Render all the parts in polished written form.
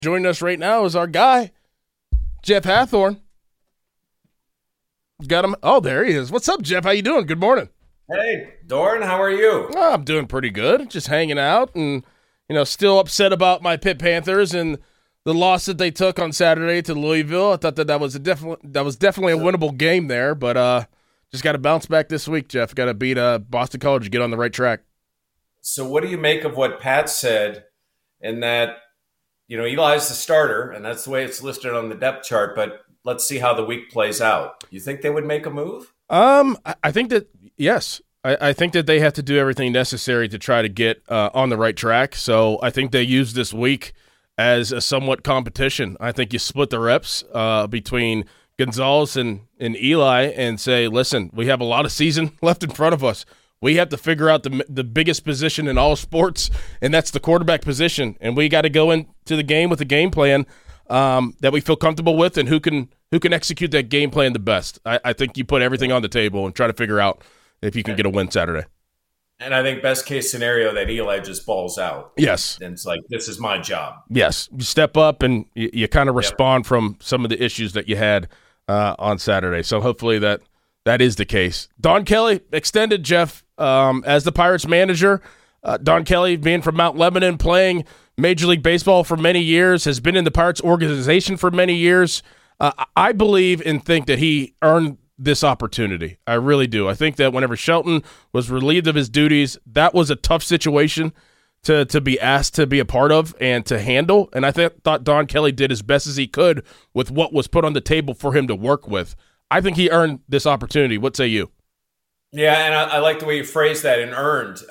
Joining us right now is our guy, Jeff Hathhorn. Got him. Oh, there he is. What's up, Jeff? How you doing? Good morning. Hey, Doran, how are you? Oh, I'm doing pretty good. Just hanging out and, still upset about my Pitt Panthers and the loss that they took on Saturday to Louisville. I thought that was definitely a winnable game there, but just got to bounce back this week, Jeff. Got to beat Boston College to get on the right track. So what do you make of what Pat said in that, Eli's the starter, and that's the way it's listed on the depth chart, but let's see how the week plays out. You think they would make a move? I think that, yes. I think that they have to do everything necessary to try to get on the right track. So I think they use this week as a somewhat competition. I think you split the reps between Gonzalez and Eli and say, listen, we have a lot of season left in front of us. We have to figure out the biggest position in all sports, and that's the quarterback position. And we got to go into the game with a game plan that we feel comfortable with, and who can execute that game plan the best. I think you put everything on the table and try to figure out if you can get a win Saturday. And I think best case scenario that Eli just balls out. Yes. And it's like, this is my job. Yes. You step up and you kind of respond from some of the issues that you had on Saturday. So hopefully that is the case. Don Kelly extended, Jeff, as the Pirates manager. Don Kelly, being from Mount Lebanon, playing Major League Baseball for many years, has been in the Pirates organization for many years. I believe and think that he earned this opportunity. I really do. I think that whenever Shelton was relieved of his duties, that was a tough situation to be asked to be a part of and to handle. And I thought Don Kelly did as best as he could with what was put on the table for him to work with. I think he earned this opportunity. What say you? Yeah, and I like the way you phrased that, and earned.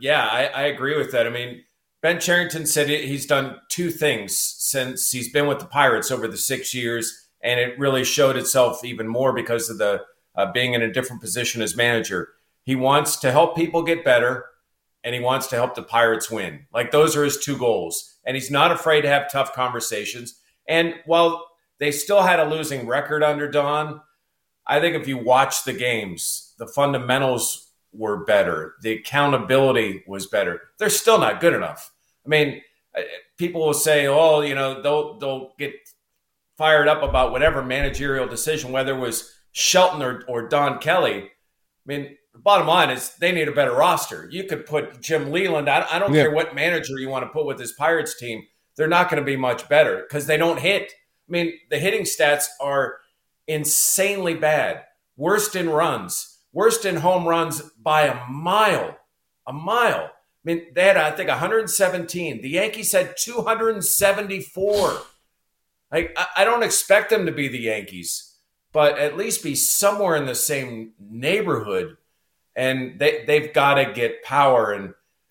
I agree with that. I mean, Ben Cherington said he's done two things since he's been with the Pirates over the 6 years, and it really showed itself even more because of the being in a different position as manager. He wants to help people get better, and he wants to help the Pirates win. Like, those are his two goals. And he's not afraid to have tough conversations. And while they still had a losing record under Don, I think if you watch the games, the fundamentals were better. The accountability was better. They're still not good enough. I mean, people will say, they'll get fired up about whatever managerial decision, whether it was Shelton or Don Kelly. I mean, the bottom line is they need a better roster. You could put Jim Leland. I don't care what manager you want to put with this Pirates team. They're not going to be much better because they don't hit. I mean, the hitting stats are insanely bad. Worst in runs. Worst in home runs by a mile. A mile. I mean, they had, I think, 117. The Yankees had 274. Like, I don't expect them to be the Yankees, but at least be somewhere in the same neighborhood. And they've got to get power. And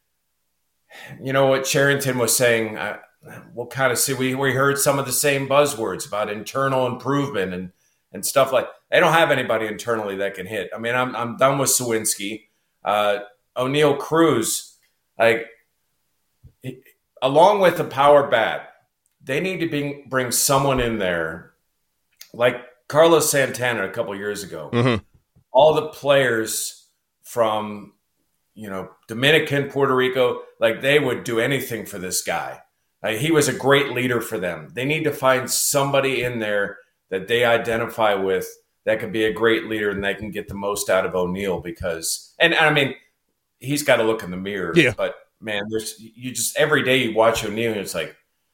you know what Cherington was saying, we'll kind of see. We heard some of the same buzzwords about internal improvement and stuff like. They don't have anybody internally that can hit. I mean, I'm done with Sawinski. O'Neal Cruz, like, along with the power bat, they need to bring someone in there like Carlos Santana a couple years ago. Mm-hmm. All the players from, Dominican, Puerto Rico, like, they would do anything for this guy. Like, he was a great leader for them. They need to find somebody in there that they identify with that could be a great leader and they can get the most out of O'Neal because, and I mean, he's got to look in the mirror. Yeah. But man, every day you watch O'Neal and it's like,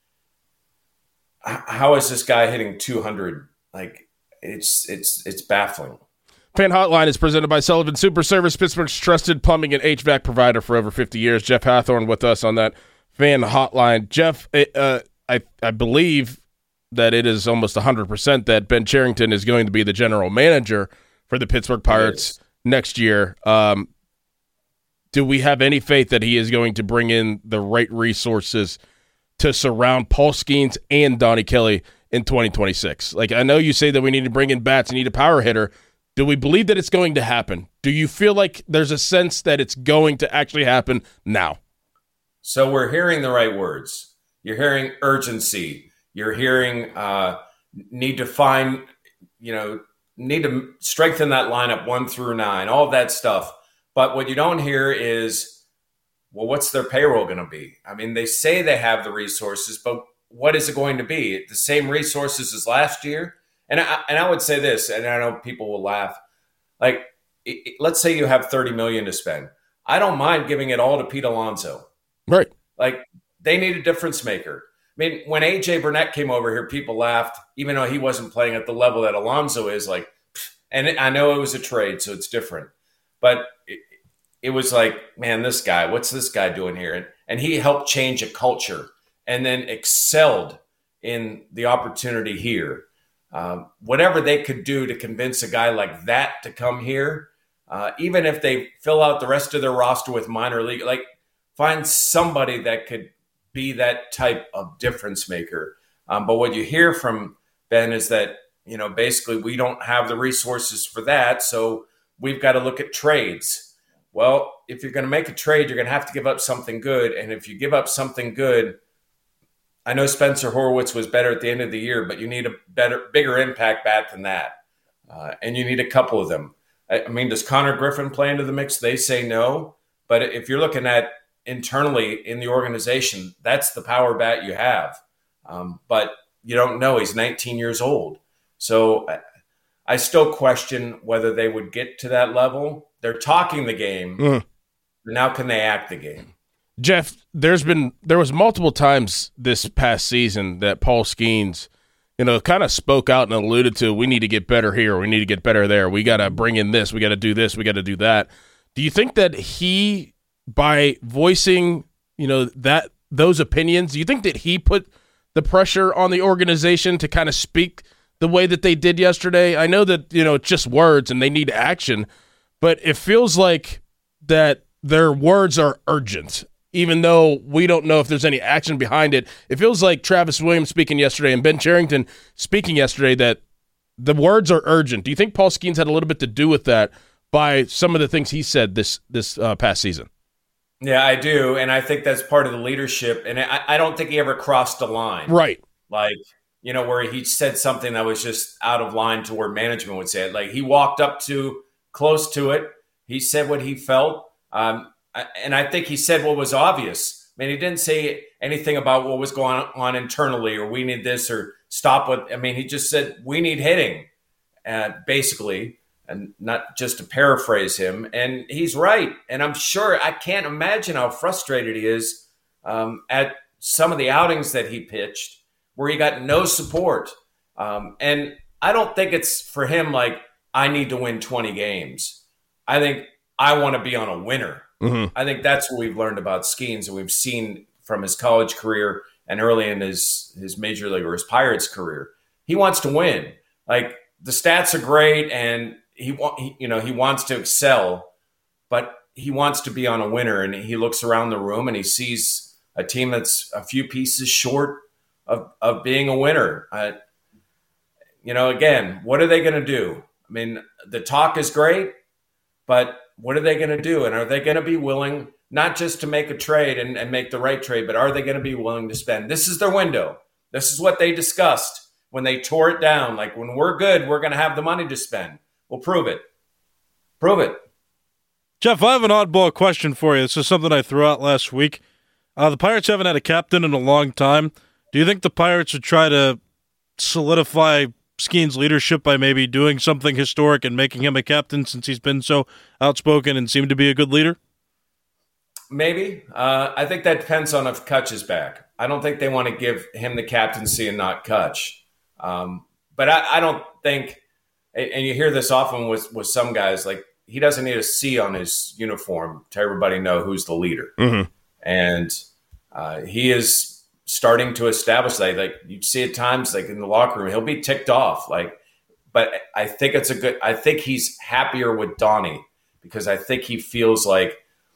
how is this guy hitting 200? Like, it's baffling. Fan Hotline is presented by Sullivan Super Service, Pittsburgh's trusted plumbing and HVAC provider for over 50 years. Jeff Hathhorn with us on that Fan Hotline. Jeff, I believe that it is almost 100% that Ben Cherington is going to be the general manager for the Pittsburgh Pirates next year. Do we have any faith that he is going to bring in the right resources to surround Paul Skeens and Donnie Kelly in 2026? Like, I know you say that we need to bring in bats, you need a power hitter. Do we believe that it's going to happen? Do you feel like there's a sense that it's going to actually happen now? So we're hearing the right words. You're hearing urgency. You're hearing need to find, need to strengthen that lineup 1 through 9, all that stuff. But what you don't hear is, well, what's their payroll going to be? I mean, they say they have the resources, but what is it going to be? The same resources as last year? And I would say this, and I know people will laugh. Like, let's say you have $30 million to spend. I don't mind giving it all to Pete Alonso. Right. Like, they need a difference maker. I mean, when A.J. Burnett came over here, people laughed, even though he wasn't playing at the level that Alonso is. Like, and I know it was a trade, so it's different. But it was like, man, this guy, what's this guy doing here? And he helped change a culture and then excelled in the opportunity here. Whatever they could do to convince a guy like that to come here, even if they fill out the rest of their roster with minor league, like find somebody that could be that type of difference maker. But what you hear from Ben is that, basically we don't have the resources for that. So we've got to look at trades. Well, if you're going to make a trade, you're going to have to give up something good. And if you give up something good, I know Spencer Horwitz was better at the end of the year, but you need a bigger impact bat than that. And you need a couple of them. I mean, does Connor Griffin play into the mix? They say no. But if you're looking at internally in the organization, that's the power bat you have. But you don't know. He's 19 years old. So I still question whether they would get to that level. They're talking the game. But now can they act the game? Jeff, there was multiple times this past season that Paul Skeens, kind of spoke out and alluded to, we need to get better here, we need to get better there, we got to bring in this, we got to do this, we got to do that. Do you think that he, by voicing, those opinions, do you think that he put the pressure on the organization to kind of speak the way that they did yesterday? I know that, it's just words and they need action, but it feels like that their words are urgent. Even though we don't know if there's any action behind it, it feels like Travis Williams speaking yesterday and Ben Cherington speaking yesterday that the words are urgent. Do you think Paul Skeens had a little bit to do with that by some of the things he said this past season? Yeah, I do, and I think that's part of the leadership. And I don't think he ever crossed a line, right? Like where he said something that was just out of line to where management would say it. Like he walked up to close to it. He said what he felt. And I think he said what was obvious. I mean, he didn't say anything about what was going on internally or we need this or stop what. I mean, he just said we need hitting, basically, and not just to paraphrase him. And he's right. And I'm sure I can't imagine how frustrated he is at some of the outings that he pitched where he got no support. And I don't think it's for him like I need to win 20 games. I think I want to be on a winner. Mm-hmm. I think that's what we've learned about Skeens, and we've seen from his college career and early in his major league or his Pirates career. He wants to win. Like the stats are great, and he wants to excel, but he wants to be on a winner. And he looks around the room and he sees a team that's a few pieces short of being a winner. Again, what are they going to do? I mean, the talk is great, but what are they going to do? And are they going to be willing not just to make a trade and make the right trade, but are they going to be willing to spend? This is their window. This is what they discussed when they tore it down. Like, when we're good, we're going to have the money to spend. Well, prove it. Prove it. Jeff, I have an oddball question for you. This is something I threw out last week. The Pirates haven't had a captain in a long time. Do you think the Pirates would try to solidify Skeens' leadership by maybe doing something historic and making him a captain since he's been so outspoken and seemed to be a good leader? Maybe. I think that depends on if Kutch is back. I don't think they want to give him the captaincy and not Kutch. But I don't think, and you hear this often with some guys, like he doesn't need a C on his uniform to everybody know who's the leader. Mm-hmm. And he is starting to establish that. Like you see at times, like in the locker room, he'll be ticked off. But I think I think he's happier with Donnie because I think he feels like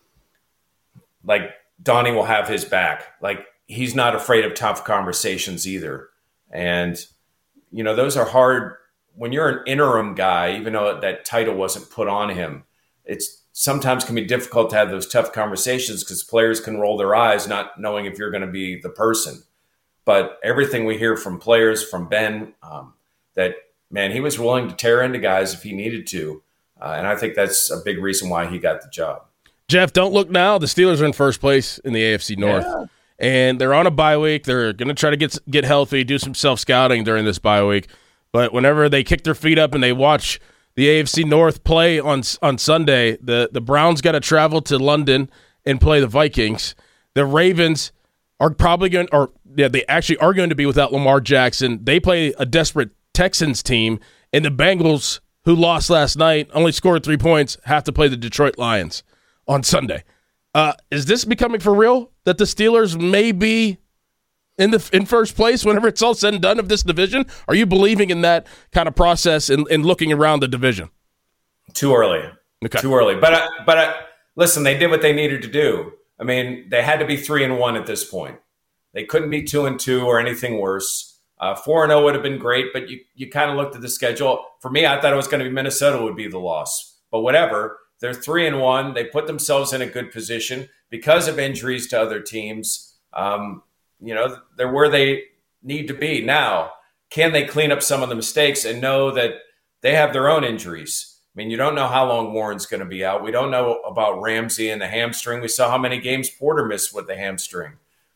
Donnie will have his back. Like he's not afraid of tough conversations either. And, those are hard when you're an interim guy, even though that title wasn't put on him. It's sometimes can be difficult to have those tough conversations because players can roll their eyes not knowing if you're going to be the person. But everything we hear from players, from Ben, that, man, he was willing to tear into guys if he needed to. And I think that's a big reason why he got the job. Jeff, don't look now. The Steelers are in first place in the AFC North. Yeah. and they're on a bye week. They're going to try to get healthy, do some self-scouting during this bye week. But whenever they kick their feet up and they watch the AFC North play on Sunday, the Browns got to travel to London and play the Vikings. The Ravens are probably going they actually are going to be without Lamar Jackson. They play a desperate Texans team, and the Bengals, who lost last night, only scored 3 points, have to play the Detroit Lions on Sunday. Is this becoming for real that the Steelers may be in first place whenever it's all said and done of this division? Are you believing in that kind of process and looking around the division? Too early. Okay. Too early. But listen, they did what they needed to do. I mean, they had to be 3-1 at this point. They couldn't be 2-2 or anything worse. 4-0 would have been great, but you kind of looked at the schedule. For me, I thought it was going to be Minnesota would be the loss. But whatever, they're 3-1. They put themselves in a good position because of injuries to other teams. They're where they need to be. Now, can they clean up some of the mistakes and know that they have their own injuries? I mean, you don't know how long Warren's going to be out. We don't know about Ramsey and the hamstring. We saw how many games Porter missed with the hamstring.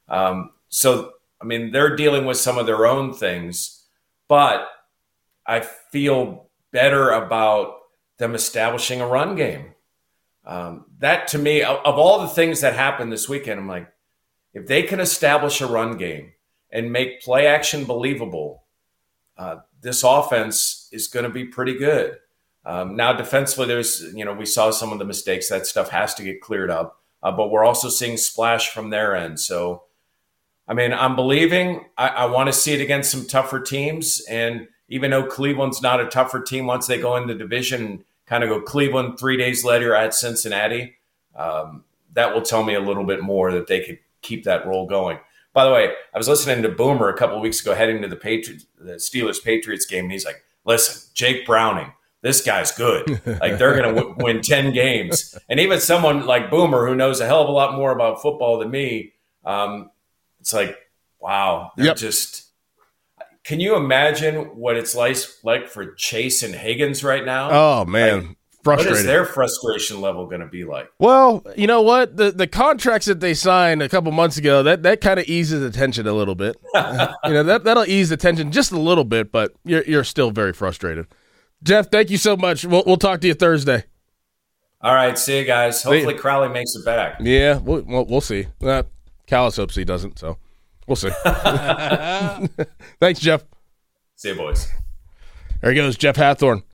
They're dealing with some of their own things, but I feel better about them establishing a run game. That, to me, of all the things that happened this weekend, I'm like, if they can establish a run game and make play action believable, this offense is going to be pretty good. Now, defensively, we saw some of the mistakes. That stuff has to get cleared up. But we're also seeing splash from their end. So, I mean, I'm believing. I want to see it against some tougher teams. And even though Cleveland's not a tougher team, once they go in the division and kind of go Cleveland 3 days later at Cincinnati, that will tell me a little bit more that they could keep that roll going. By the way, I was listening to Boomer a couple of weeks ago heading to the Steelers-Patriots game, and he's like, listen, Jake Browning, this guy's good. Like, they're going to win 10 games. And even someone like Boomer, who knows a hell of a lot more about football than me, it's like, wow. They're just – can you imagine what it's like for Chase and Higgins right now? Oh, man. Like, frustrated. What is their frustration level going to be like? Well, you know what? The contracts that they signed a couple months ago, that kind of eases the tension a little bit. That'll ease the tension just a little bit, but you're still very frustrated. Jeff, thank you so much. We'll talk to you Thursday. All right, see you guys. Hopefully Crowley makes it back. Yeah, we'll see. Callis hopes he doesn't, so we'll see. Thanks, Jeff. See you, boys. There he goes, Jeff Hathorn.